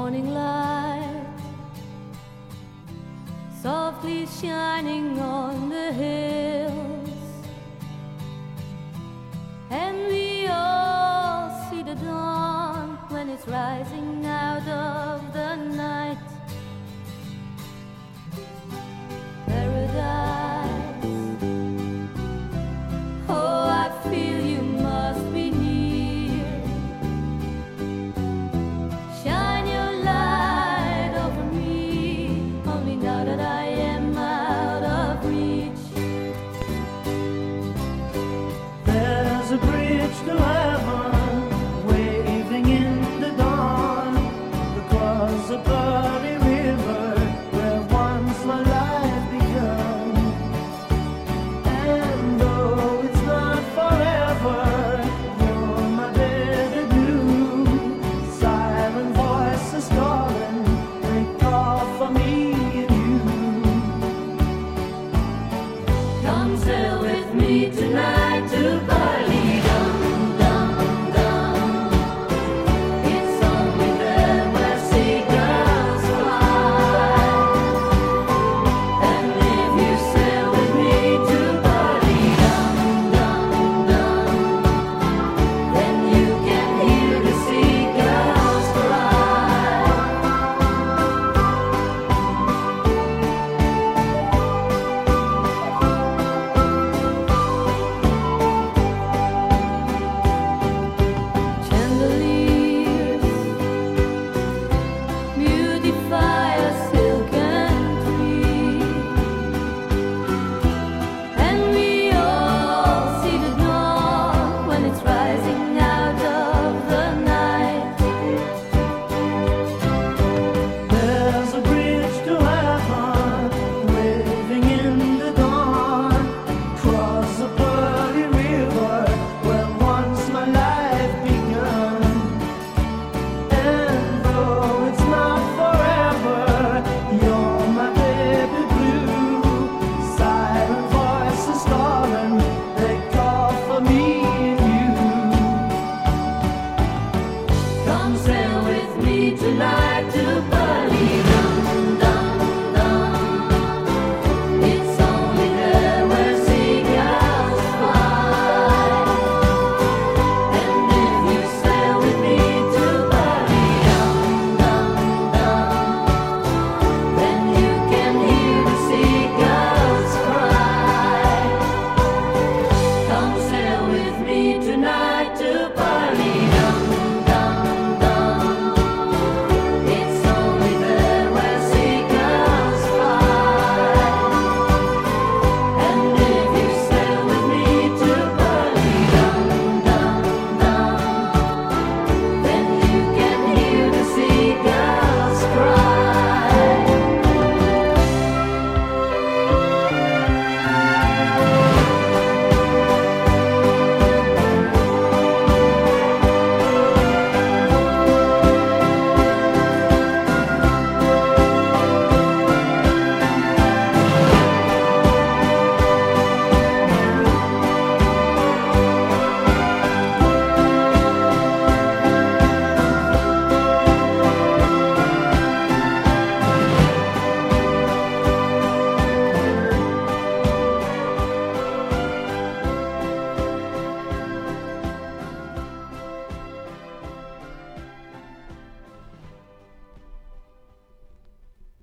morning light softly shining on the hills, and we all see the dawn when it's rising out of the night. Paradise, oh, I feel you must be near. Shine your light over me, only now that I am out of reach. There's a bridge to heaven, waving in the dawn, across a bloody river where once my life began. And though it's not forever, you're my better blue. Silent voices calling, they call for me and you. Come sail with me tonight to